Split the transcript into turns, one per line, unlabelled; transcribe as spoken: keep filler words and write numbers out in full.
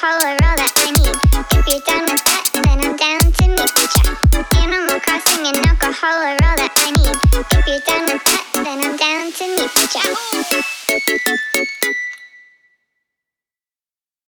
alcohol are all that I need. If you're down with that, then I'm down to meet the chat. Animal Crossing and alcohol are all that I need. If you're down with that, then I'm down to meet the chat.